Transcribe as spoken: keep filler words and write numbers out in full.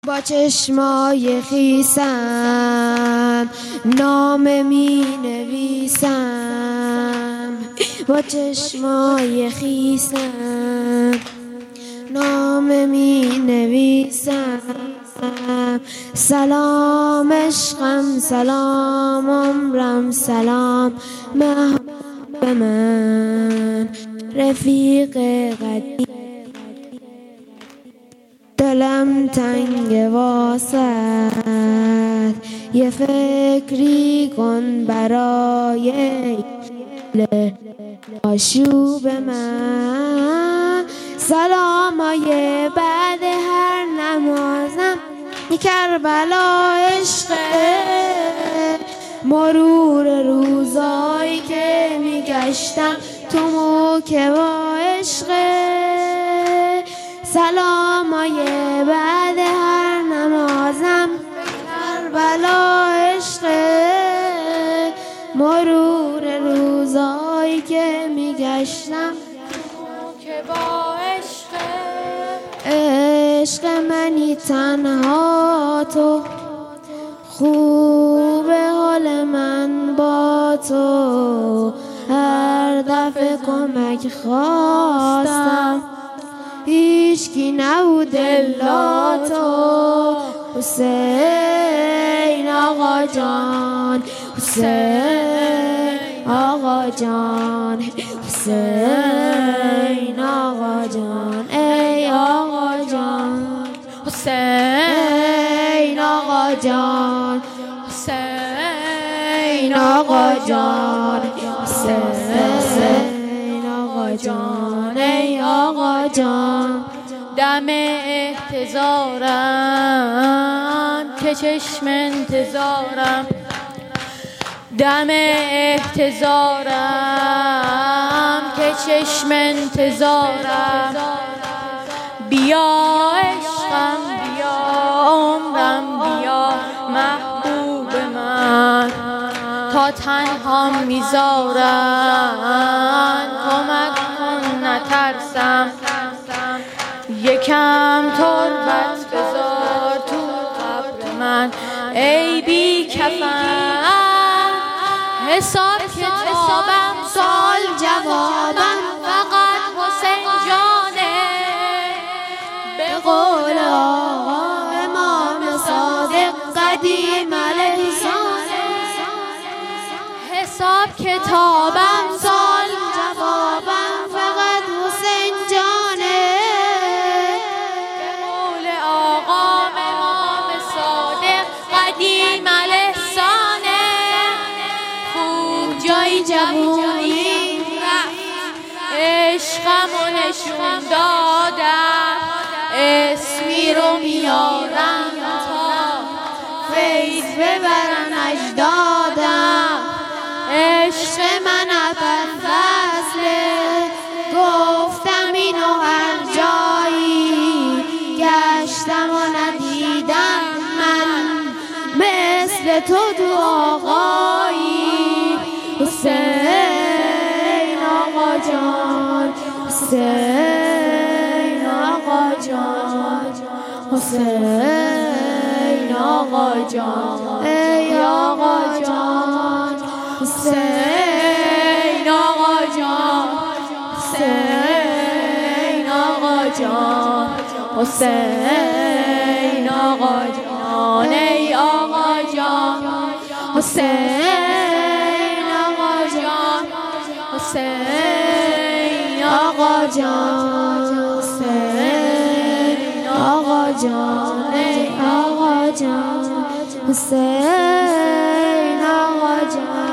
با چشمای خیسم نام می نویسم، با چشمای خیسم نام می نویسم. سلام عشقم، سلام عمرم، سلام محبوب من، رفیق قدیم. دلم تنگ واسط، یه فکری کن برای آشوب من. سلامای بعد هر نمازم کربلا عشقه، مرور روزایی که میگشتم تو موکه با عشقه. سلامای بعد هر نمازم کربلا عشقه، مرور روزایی که میگشتم که با عشقه. عشق منی تنها تو، خوب حال من با تو، هر دفعه کمک خواستم هیچکی نبود الا تو. حسین آقا جان، حسین آقا جان، حسین آقا جان، ای آقا جان. حسین آقا جان، حسین آقا جان، حسین آقا جان، ای آقا جان. دم احتضارم که چشم انتظارم، دم احتضارم که چشم انتظارم. بیا عشقم، بیا عمرم، بیا محبوب من، تا تنها میذارن کمک کن نترسم. یکم تربت بذار تو قبر من ای بی کفن، حساب کتابم سال جوابم فقط حسین جانه. به قول آقا امام صادق قدیم علیه السلام، حساب کتابم سال جوابم فقط حسین جانه. به قول آقا امام صادق قدیم علیه السلام، خوب جای جوونی عشقمو نشون دادم، اسمی رو میارم تا فیض ببرن اجدادم. عشق من اپر فصله، گفتم اینو هر جایی، گشتم و ندیدم من مثل تو تو آقایی. حسین آقا جان، حسین آقا جان، حسین آقا جان، ای آقا جان. حسین آقا جان، حسین آقا جان، حسین آقا جان، ای آقا جان. حسین آقا جان، حسین آقا جان، حسین آقا جان، ای آقا جان. حسین